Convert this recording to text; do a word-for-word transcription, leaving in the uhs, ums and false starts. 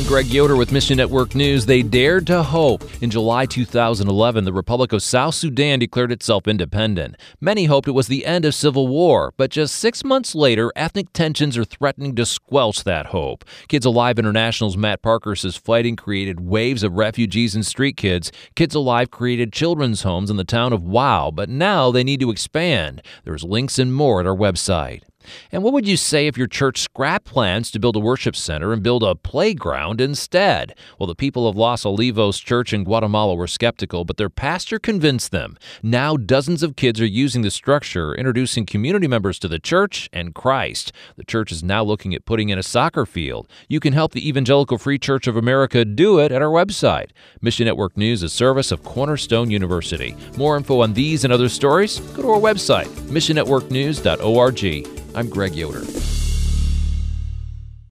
Greg Yoder with Mission Network News. They dared to hope. In July two thousand eleven, the Republic of South Sudan declared itself independent. Many hoped it was the end of civil war, but just six months later, ethnic tensions are threatening to squelch that hope. Kids Alive International's Matt Parker says fighting created waves of refugees and street kids. Kids Alive created children's homes in the town of Wow, but now they need to expand. There's links and more at our website. And what would you say if your church scrapped plans to build a worship center and build a playground instead? Well, the people of Los Olivos Church in Guatemala were skeptical, but their pastor convinced them. Now dozens of kids are using the structure, introducing community members to the church and Christ. The church is now looking at putting in a soccer field. You can help the Evangelical Free Church of America do it at our website. Mission Network News is a service of Cornerstone University. More info on these and other stories, go to our website, mission network news dot org. I'm Greg Yoder.